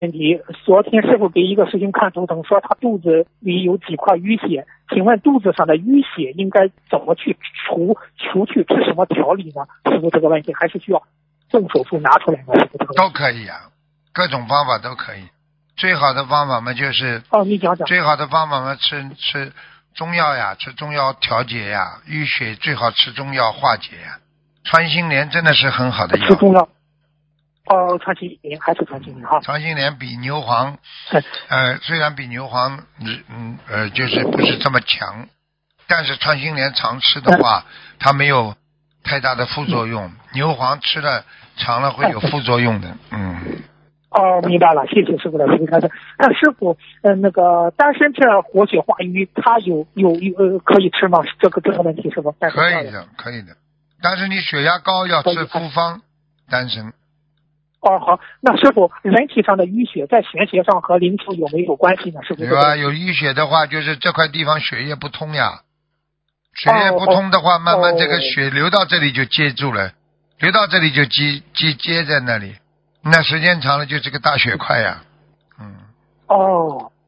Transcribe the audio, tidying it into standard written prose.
问题，昨天师傅给一个师兄看图腾，说他肚子里有几块淤血，请问肚子上的淤血应该怎么去除去，吃什么调理呢？师傅这个问题还是需要动手术拿出来呢？师傅这个问题都可以啊，各种方法都可以。最好的方法嘛就是你讲讲。 最好的方法嘛吃中药呀，吃中药调节呀，淤血最好吃中药化解呀。穿心莲真的是很好的药。 吃中药。穿心莲还是穿心莲哈？ 穿心莲比牛黄，虽然比牛黄就是不是这么强，但是穿心莲常吃的话，它没有太大的副作用。牛黄吃了长了会有副作用的。 明白了，谢谢师傅的开示。那师傅，那个丹参片活血化瘀，它有可以吃吗？这个问题是不？ 可以的，可以的。但是你血压高要吃复方丹参。 好，那师傅，人体上的淤血在玄学上和灵修有没有关系呢？是不是？ 有啊，有淤血的话，就是这块地方血液不通呀。血液不通的话，慢慢这个血流到这里就接住了，流到这里就接在那里，那时间长了就是个大血块呀。